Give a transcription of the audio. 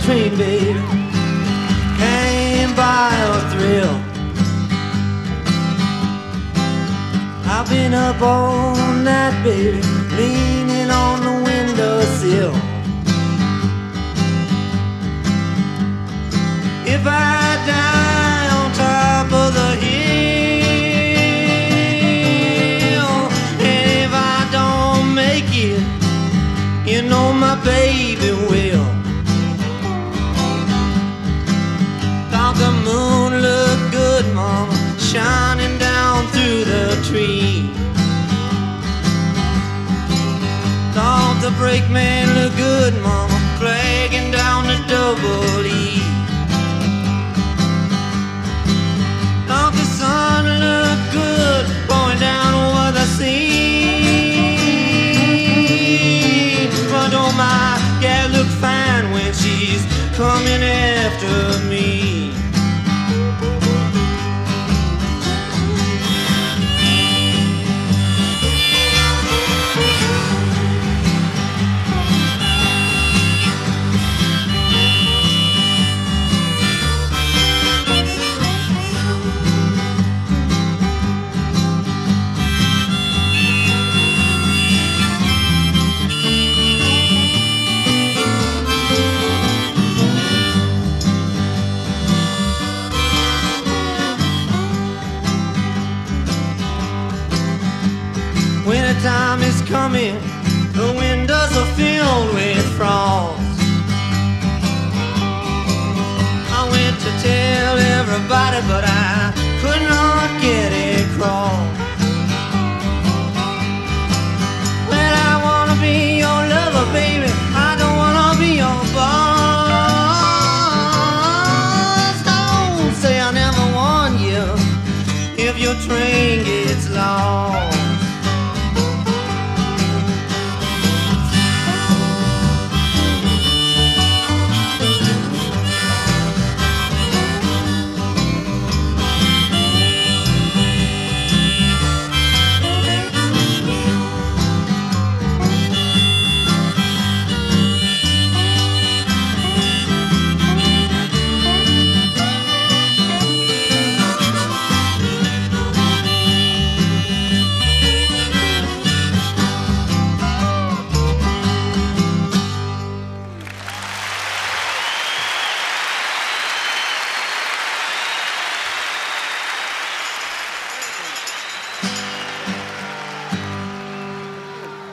train, baby, can't buy a thrill. I've been up all night, baby, leaning on the windowsill. If I die on top of the hill, and if I don't make it, you know my baby will. Thought the moon looked good, mama, shining down through the tree. Thought the brakeman looked good, mama, flagging down the double E. Thought the sun looked good, going down over the sea. But oh my gal look fine when she's coming after me. Winter time is coming, the windows are filled with frost.